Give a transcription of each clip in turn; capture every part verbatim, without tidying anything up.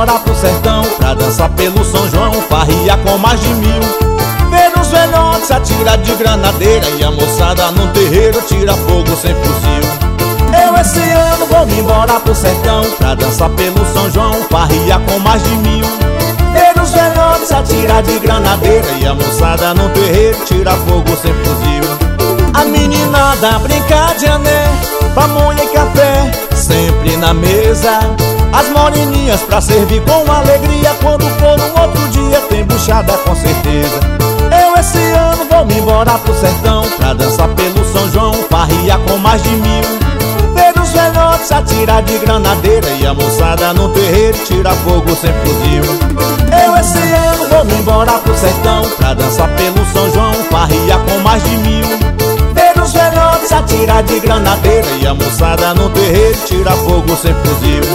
embora pro sertão pra dançar pelo São João, farria com mais de mil. Ver os velhotes atira de granadeira e a moçada no terreiro tira fogo sem fuzil. Eu esse ano vou me embora pro sertão pra dançar pelo São João, farria com mais de mil. Ver os velhotes atira de granadeira e a moçada no terreiro tira fogo sem fuzil. A meninada brinca de ané, pamonha e café, sempre na mesa. As moreninhas pra servir com alegria, quando for um outro dia tem buchada com certeza. Eu esse ano vou me embora pro sertão pra dançar pelo São João, farria com mais de mil. Ver os velhotes atirar de granadeira e a moçada no terreiro tira fogo sem fuzil. Eu esse ano vou me embora pro sertão pra dançar pelo São João, farria com mais de mil. Ver os velhotes atirar de granadeira e a moçada no terreiro tira fogo sem fuzil.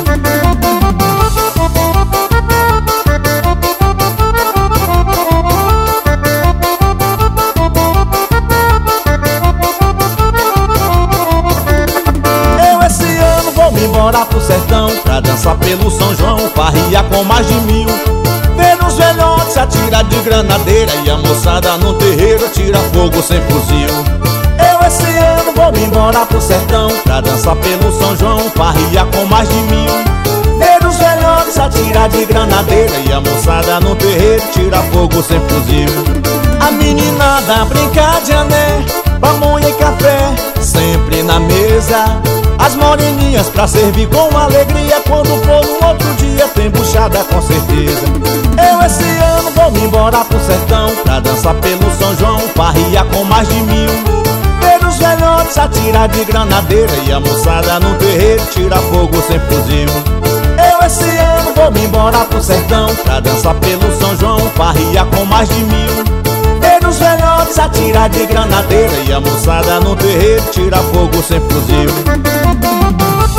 Eu esse ano vou me embora pro sertão pra dançar pelo São João, farria com mais de mil. Ver os velhotes atirar de granadeira e a moçada no terreiro tira fogo sem fuzil. Eu esse ano vou me embora pro sertão pra dançar pelo São João, farria com mais de mil. Ver os velhotes atirar de granadeira e a moçada no terreiro tira fogo sem fuzil. A meninada brinca de ané, pamonha e café, sempre na mesa. As moreninhas pra servir com alegria, quando for um outro dia tem buchada com certeza. Eu esse ano vou me embora pro sertão pra dançar pelo São João, farria com mais de mil. Ver os velhotes atirar de granadeira e a moçada no terreiro tira fogo sem fuzil. Eu esse ano vou me embora pro sertão pra dançar pelo São João, farria com mais de mil. Ver os velhotes atirar de granadeira e a moçada no terreiro tira fogo sem fuzil.